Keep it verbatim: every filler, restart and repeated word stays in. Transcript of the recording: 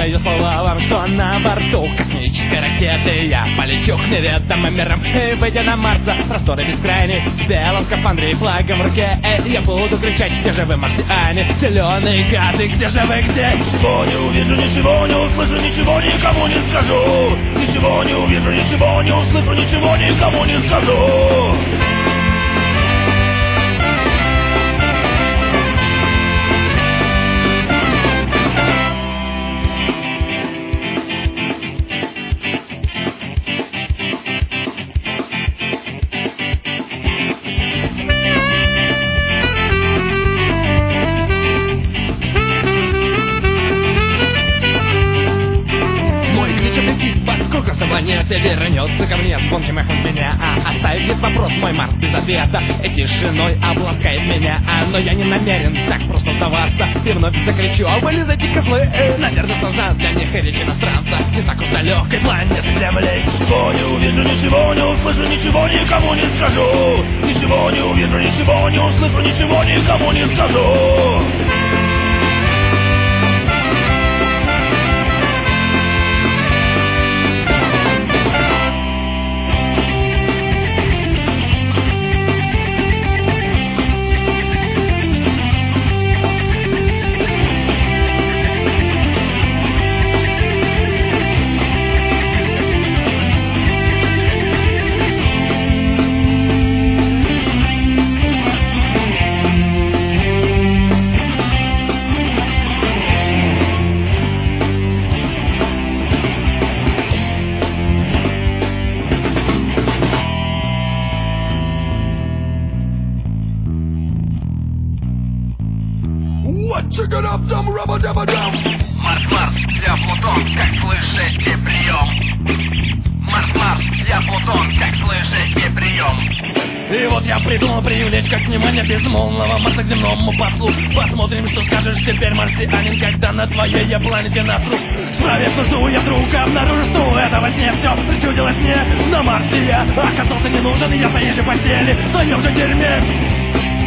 даю слова вам, что на борту космической ракеты я полечу к неведомым мирам. И выйдя на Марс за просторы бескрайние, в белом скафандре и флагом в руке, эй, я буду кричать: где же вы, марсиане, зеленые гады, где же вы, где? Ничего не увижу, ничего не услышу, ничего никому не скажу. Ничего не увижу, ничего не услышу, ничего никому не скажу. Планета вернется ко мне звонким эхом меня, а оставив здесь вопрос мой Марс без ответа и тишиной обласкает меня, а, но я не намерен так просто сдаваться и вновь закричу: а вылезайте, козлы, э, наверное, сложна для них и речь иностранца не так уж далекой планеты Земли. Ничего не увижу, ничего не услышу, ничего никому не скажу. Ничего не увижу, ничего не услышу, ничего никому не скажу. Марс, Марс, я Плутон, как слышите, прием. Марс, Марс, я Плутон, как слышите, прием. И вот я придумал привлечь как внимание безмолвного Марса к земному послу. Посмотрим, что скажешь теперь, марсианин, когда на твоей я планете насру. Справив нужду я вдруг обнаружу, что это во сне все причудилось мне. На Марсе я оказался не нужен, я в своей же постели, в своем же дерьме.